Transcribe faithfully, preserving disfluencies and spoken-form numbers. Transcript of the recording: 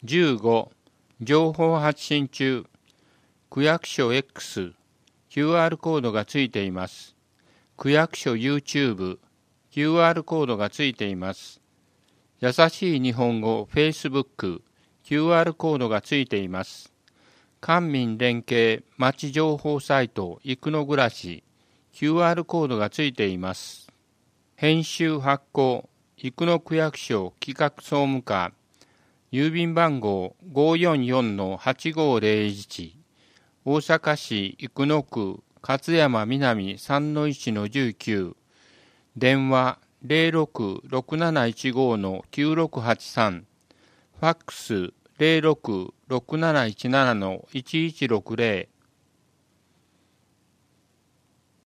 じゅうご、情報発信中。区役所 X、キューアール コードがついています。区役所 YouTube、キューアール コードがついています。優しい日本語 Facebook、キューアール コードがついています。官民連携町情報サイト生野暮らし、キューアール コードがついています。編集発行、生野区役所企画総務課、郵便番号 ごーよんよんのはちごーぜろいち、大阪市生野区勝山南 さんのいちのじゅうきゅう、電話 ゼロろくろくなないちごのきゅうろくはちさん、ファックス ゼロろくろくなないちななのいちいちろくゼロ、